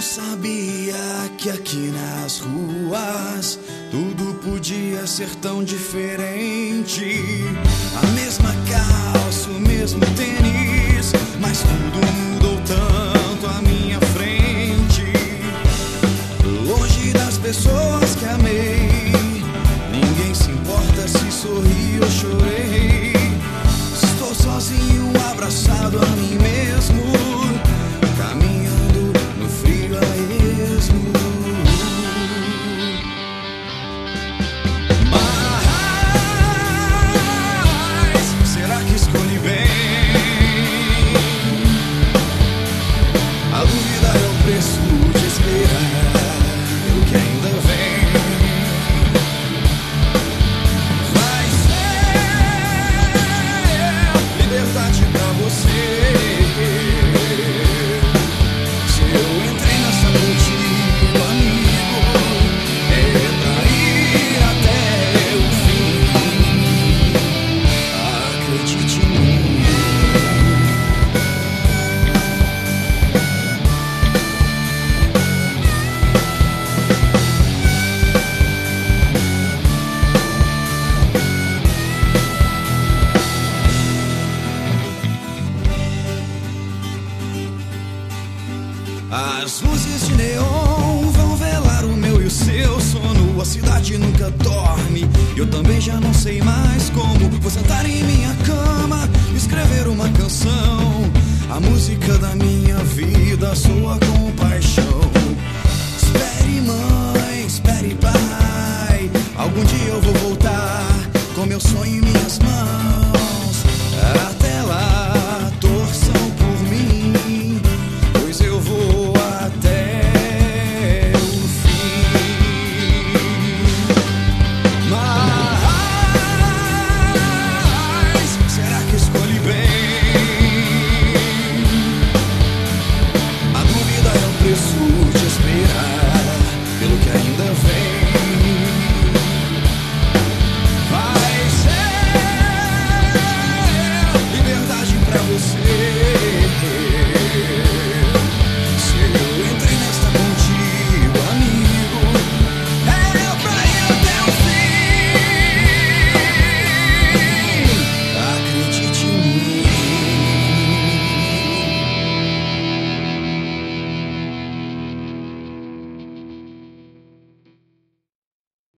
Sabia que aqui nas ruas tudo podia ser tão diferente. A mesma calça, o mesmo tênis, mas tudo mudou tanto à minha frente. Longe das pessoas que amei, ninguém se importa se sorri ou chorei. Estou sozinho, abraçado a mim mesmo, caminhando no frio a esmo. Mas será que escolhi bem? A dúvida é o preço de esperar o que ainda vem. Vai ser liberdade pra você. As luzes de neon vão velar o meu e o seu sono. A cidade nunca dorme, eu também já não sei mais como. Vou sentar em minha cama, escrever uma canção. A música da minha vida soa com paixão. Espere mãe, espere pai, algum dia eu vou voltar com meu sonho em minhas mãos.